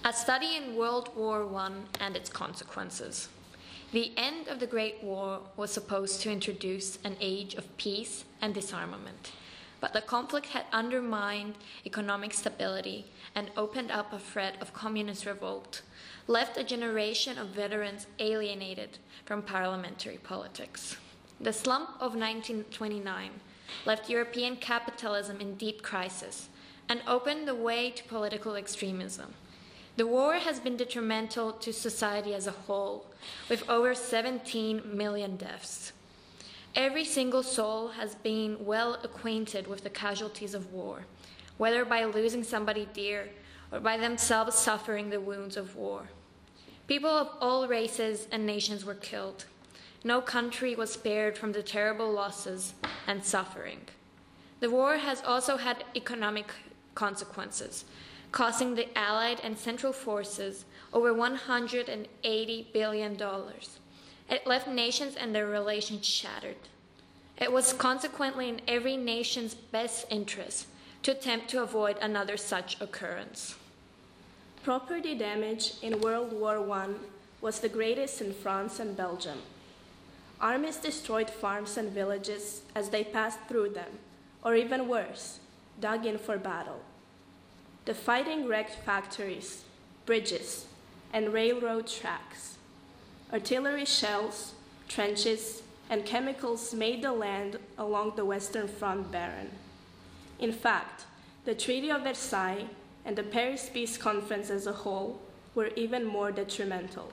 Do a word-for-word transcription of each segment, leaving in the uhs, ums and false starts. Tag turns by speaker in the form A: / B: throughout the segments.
A: A study in World War One and its consequences. The end of the Great War was supposed to introduce an age of peace and disarmament, but the conflict had undermined economic stability and opened up a threat of communist revolt, left a generation of veterans alienated from parliamentary politics. The slump of nineteen twenty-nine left European capitalism in deep crisis and opened the way to political extremism. The war has been detrimental to society as a whole, with over seventeen million deaths. Every single soul has been well acquainted with the casualties of war, whether by losing somebody dear or by themselves suffering the wounds of war. People of all races and nations were killed. No country was spared from the terrible losses and suffering. The war has also had economic consequences, costing the Allied and Central forces over one hundred eighty billion dollars. It left nations and their relations shattered. It was consequently in every nation's best interest to attempt to avoid another such occurrence.
B: Property damage in World War One was the greatest in France and Belgium. Armies destroyed farms and villages as they passed through them, or even worse, dug in for battle. The fighting wrecked factories, bridges, and railroad tracks. Artillery shells, trenches, and chemicals made the land along the Western Front barren. In fact, the Treaty of Versailles and the Paris Peace Conference as a whole were even more detrimental.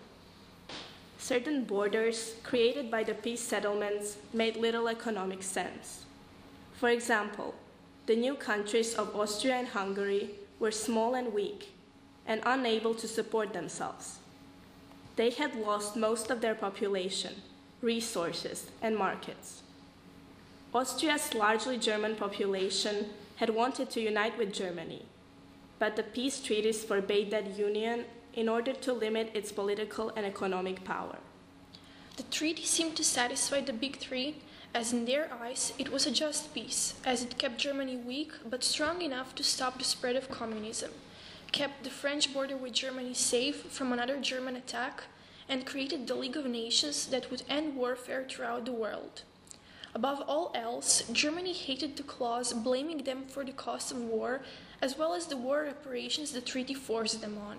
B: Certain borders created by the peace settlements made little economic sense. For example, the new countries of Austria and Hungary were small and weak, and unable to support themselves. They had lost most of their population, resources, and markets. Austria's largely German population had wanted to unite with Germany, but the peace treaties forbade that union in order to limit its political and economic power.
C: The treaty seemed to satisfy the Big Three, as in their eyes it was a just peace, as it kept Germany weak but strong enough to stop the spread of communism, kept the French border with Germany safe from another German attack, and created the League of Nations that would end warfare throughout the world. Above all else, Germany hated the clause blaming them for the cost of war, as well as the war reparations the treaty forced them on.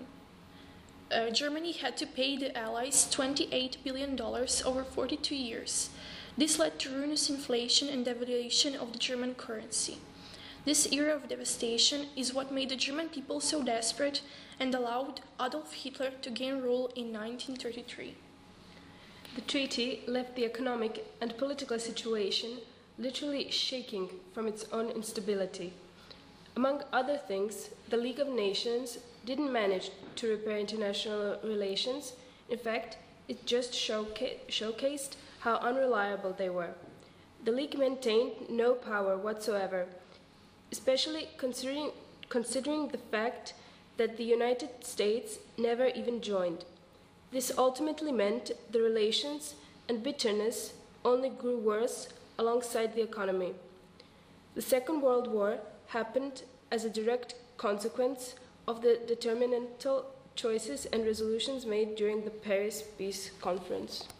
C: Uh, Germany had to pay the Allies twenty-eight billion dollars over forty-two years. This led to ruinous inflation and devaluation of the German currency. This era of devastation is what made the German people so desperate and allowed Adolf Hitler to gain rule in nineteen thirty-three.
D: The treaty left the economic and political situation literally shaking from its own instability. Among other things, the League of Nations didn't manage to repair international relations. In fact, it just showca- showcased how unreliable they were. The League maintained no power whatsoever, especially considering, considering the fact that the United States never even joined. This ultimately meant the relations and bitterness only grew worse alongside the economy. The Second World War happened as a direct consequence of the determinantal choices and resolutions made during the Paris Peace Conference.